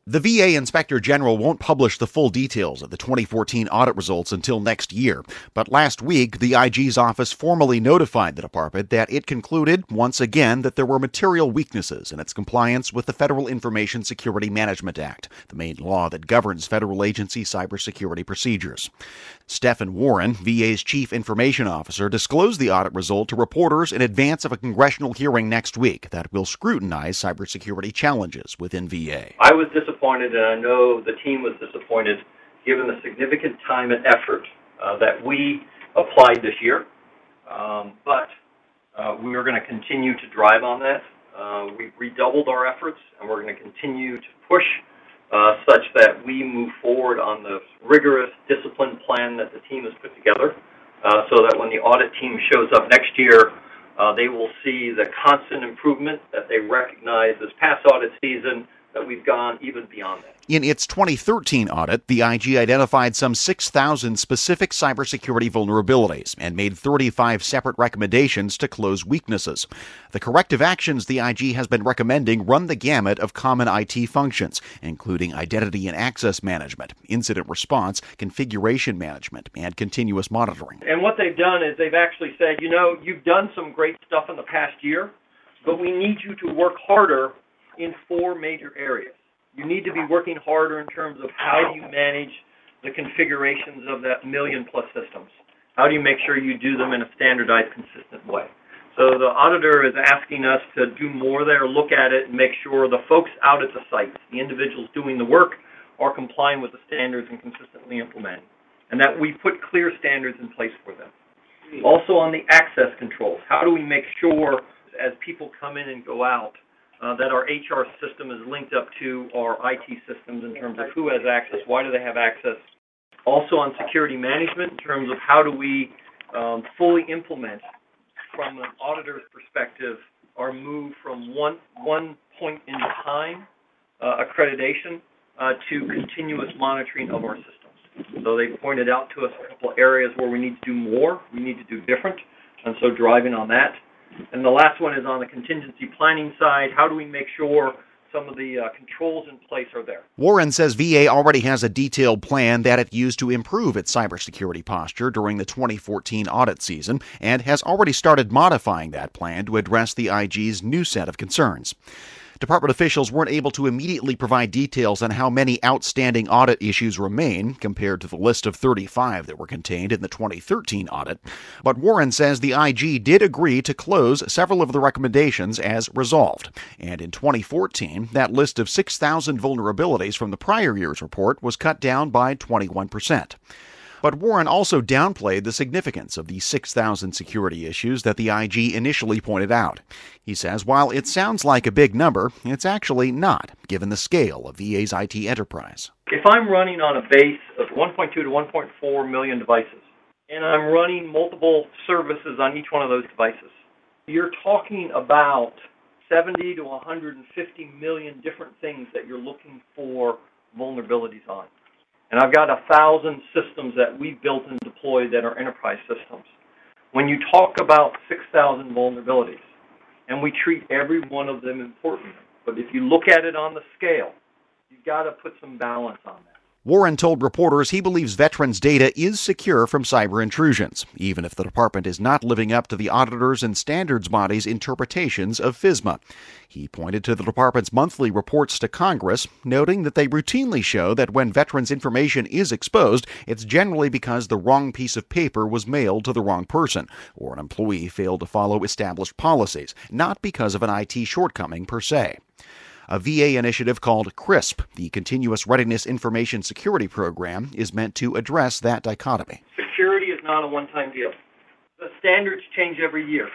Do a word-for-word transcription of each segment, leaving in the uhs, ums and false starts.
The V A Inspector General won't publish the full details of the twenty fourteen audit results until next year, but last week the I G's office formally notified the department that it concluded, once again, that there were material weaknesses in its compliance with the Federal Information Security Management Act, the main law that governs federal agency cybersecurity procedures. Stephen Warren, V A's Chief Information Officer, disclosed the audit result to reporters in advance of a congressional hearing next week that will scrutinize cybersecurity challenges within V A. I was disappointed, and I know the team was disappointed, given the significant time and effort uh, that we applied this year. Um, but uh, we are going to continue to drive on that. Uh, we've redoubled our efforts, and we're going to continue to push uh, such that we move forward on the rigorous discipline plan that the team has put together, uh, so that when the audit team shows up next year, uh, they will see the constant improvement that they recognize this past audit season, that we've gone even beyond that. In its twenty thirteen audit, the I G identified some six thousand specific cybersecurity vulnerabilities and made thirty-five separate recommendations to close weaknesses. The corrective actions the I G has been recommending run the gamut of common I T functions, including identity and access management, incident response, configuration management, and continuous monitoring. And what they've done is they've actually said, you know, you've done some great stuff in the past year, but we need you to work harder in four major areas. You need to be working harder in terms of how do you manage the configurations of that million plus systems. How do you make sure you do them in a standardized, consistent way? So the auditor is asking us to do more there, look at it, and make sure the folks out at the sites, the individuals doing the work, are complying with the standards and consistently implementing, and that we put clear standards in place for them. Also on the access controls, how do we make sure as people come in and go out, Uh, that our H R system is linked up to our I T systems in terms of who has access, why do they have access. Also on security management in terms of how do we um, fully implement, from an auditor's perspective, our move from one, one point in time uh, accreditation uh, to continuous monitoring of our systems. So they pointed out to us a couple of areas where we need to do more, we need to do different, and so driving on that. And the last one is on the contingency planning side. How do we make sure some of the uh, controls in place are there? Warren says V A already has a detailed plan that it used to improve its cybersecurity posture during the twenty fourteen audit season and has already started modifying that plan to address the I G's new set of concerns. Department officials weren't able to immediately provide details on how many outstanding audit issues remain compared to the list of thirty-five that were contained in the twenty thirteen audit, but Warren says the I G did agree to close several of the recommendations as resolved, and in twenty fourteen, that list of six thousand vulnerabilities from the prior year's report was cut down by twenty-one percent. But Warren also downplayed the significance of the six thousand security issues that the I G initially pointed out. He says while it sounds like a big number, it's actually not, given the scale of V A's I T enterprise. If I'm running on a base of one point two to one point four million devices, and I'm running multiple services on each one of those devices, you're talking about seventy to one hundred fifty million different things that you're looking for vulnerabilities on. And I've got a thousand systems that we built and deployed that are enterprise systems. When you talk about six thousand vulnerabilities, and we treat every one of them importantly, but if you look at it on the scale, you've got to put some balance on that. Warren told reporters he believes veterans' data is secure from cyber intrusions, even if the department is not living up to the auditors and standards body's interpretations of FISMA. He pointed to the department's monthly reports to Congress, noting that they routinely show that when veterans' information is exposed, it's generally because the wrong piece of paper was mailed to the wrong person, or an employee failed to follow established policies, not because of an I T shortcoming per se. A V A initiative called CRISP, the Continuous Readiness Information Security Program, is meant to address that dichotomy. Security is not a one-time deal. The standards change every year.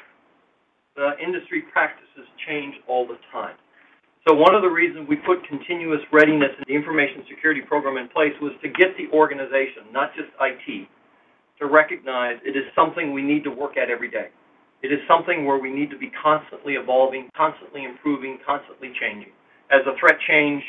The industry practices change all the time. So one of the reasons we put continuous readiness in the information security program in place was to get the organization, not just I T, to recognize it is something we need to work at every day. It is something where we need to be constantly evolving, constantly improving, constantly changing. As the threat change,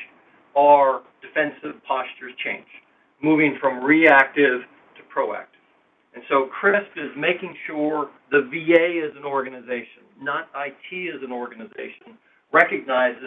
our defensive postures change, moving from reactive to proactive. And so CRISP is making sure the V A as an organization, not I T as an organization, recognizes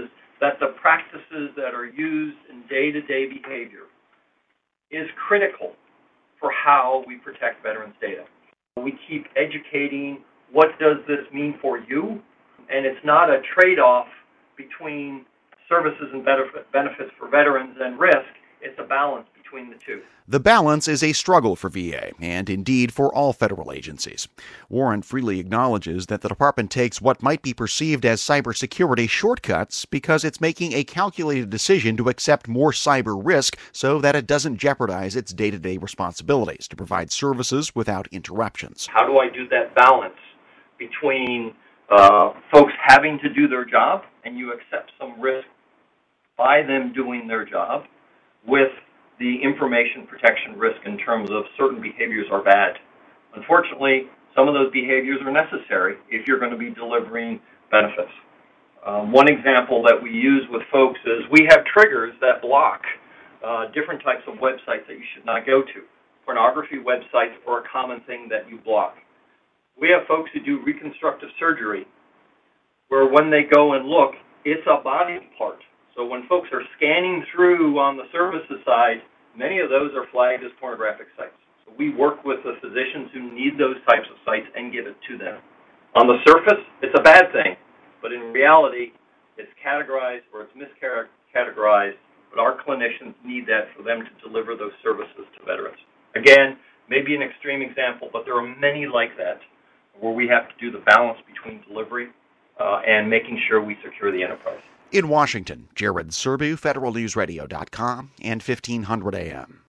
that the practices that are used in day-to-day behavior is critical for how we protect veterans' data. We keep educating, what does this mean for you? And it's not a trade-off between services and benefits for veterans and risk. It's a balance between the two. The balance is a struggle for V A, and indeed for all federal agencies. Warren freely acknowledges that the department takes what might be perceived as cybersecurity shortcuts because it's making a calculated decision to accept more cyber risk so that it doesn't jeopardize its day-to-day responsibilities to provide services without interruptions. How do I do that balance between uh, folks having to do their job and you accept some risk by them doing their job with the information protection risk in terms of certain behaviors are bad. Unfortunately, some of those behaviors are necessary if you're going to be delivering benefits. Um, one example that we use with folks is we have triggers that block uh, different types of websites that you should not go to. Pornography websites are a common thing that you block. We have folks who do reconstructive surgery where when they go and look, it's a body part. So when folks are scanning through on the services side, many of those are flagged as pornographic sites. So we work with the physicians who need those types of sites and give it to them. On the surface, it's a bad thing, but in reality, it's categorized or it's miscategorized, but our clinicians need that for them to deliver those services to veterans. Again, maybe an extreme example, but there are many like that where we have to do the balance between delivery uh, and making sure we secure the enterprise. In Washington, Jared Serbu, Federal News Radio dot com and fifteen hundred A M.